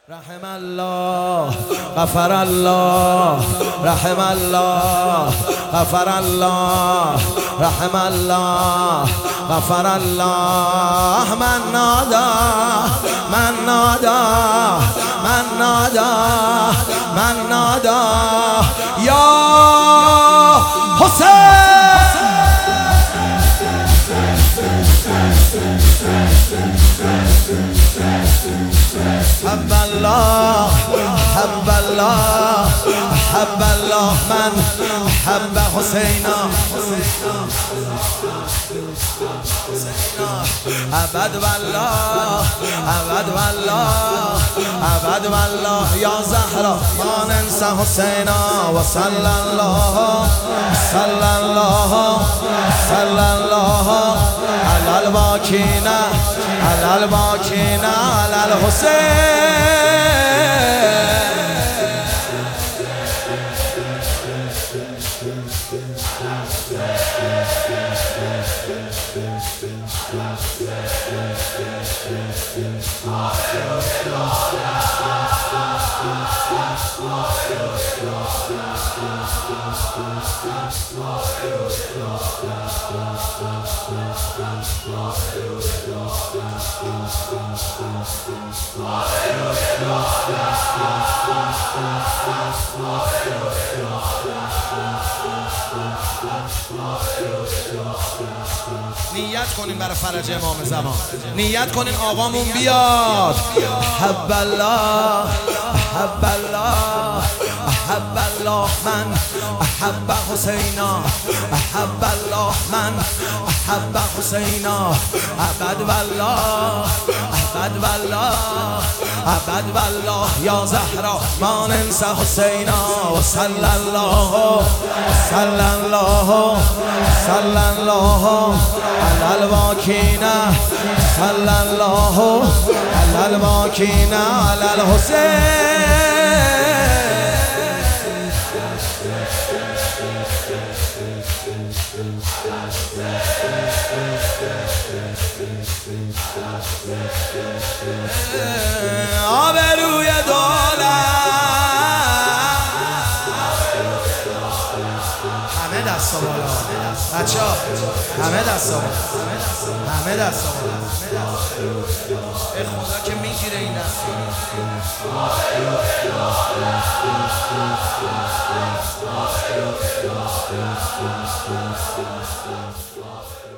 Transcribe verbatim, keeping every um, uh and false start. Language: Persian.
رحم الله غفر الله رحم الله غفر الله رحم الله غفر الله من نادى من نادى من نادى من نادى يا حسين حب الله حب الله حب الله من حب حسينا أبد والله أبد والله أبد والله يا زهرة ما ننسى حسينا وصلى الله صلى الله صلى الله على الباكين على الباكين على الحسين نیت کنین برای فرج امام زمان، نیت کنین آقامون بیاد. حب الله حب الله حب الله من حب حسینا حب الله من حب حسینا ابد والله ابد والله ابد والله یا زهرا ما ننسى حسینا وصلى الله صلى الله صلى الله على الباكين صلى الله على الباكين على الحسين آبروی دولت همه دستا بالا بچه ها همه دستا بالا همه دستا بالا ای خدا که میگیره این دستا